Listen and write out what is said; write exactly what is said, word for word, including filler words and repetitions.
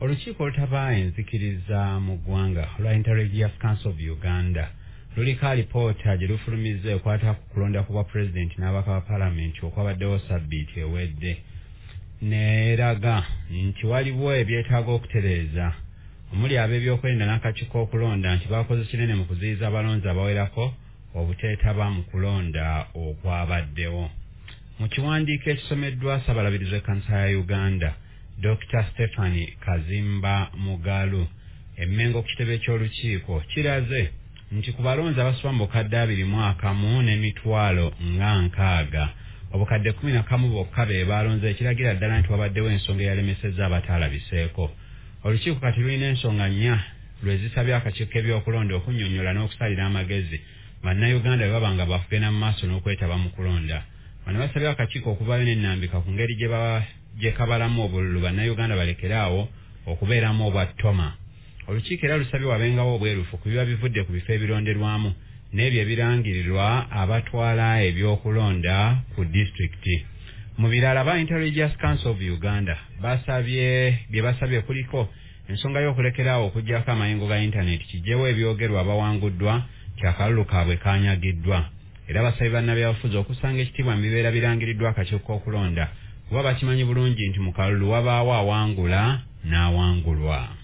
Olukiiko olutaba enzikiriza mu ggwanga olwa Inter-Religious Council of Uganda luliko alipoota gye lufulumizza ekwata ku kulonda ku bwa pulezidenti n'abaka ba paalamenti okwabaddewo sabbiiti ewedde n'eraga nti waliwo ebyetaaga okutereeza omuli ab'ebyokwerinda n'akakiiko okulonda nti baakoze kinene mu kuziyiza abalonzi abawerako obuteetaba mu kulonda okwabaddewo. Mu kiwandiiko ekisomeddwa Ssaabalabirizi w'Ekkanisa ya Uganda Doctor Stephanie Kazimba Mugalu emmengo ku kitebe ky'olukiiko kiraze nti ku balonzi abasoba mu bukadde abiri mu akamu n'emitwalo nga nkaaga obukadde kumi na kamu bokka be balonze ekiragira ddala nti wabaddewo ensonga eyalemesezza abataalabiseeko. Olukiiko kati lulina ensonga nnya lwe zisabye akakiiko k'ebyokulonda okunnyonnyola n'okusalira amagezi bannayuganda bwe baba nga bakugenda mu maaso n'okwetaba mu kulonda. Bano basabye akakiiko okuvaayo n'ennambika ku ngeri gye kabalamu obululu bannayuganda balekeraawo okubeeramu obwattoma. Olukiiko era lusabye wabengawo obwerufu ku biba bivudde ku bifo ebironderwamu n'ebyo ebirangirirwa abatwala ebyokulonda ku disitulikiti. Mu birala ba Inter-Religious Council of Uganda basabye bye basabye kuliko ensonga y'okulekeraawo okuggyako amayengo ga intaneti kijjewo ebyogerwa abawanguddwa kyakalulu kaabwe kaanyagiddwa. Era basabye bannabyabufuzi okusanga ekitiibwa mu bibeera birangiriddwa akakiiko k'okulonda kuba bakimanyi bulungi nti mu kalulu wabaawo awangula n'awangulwa.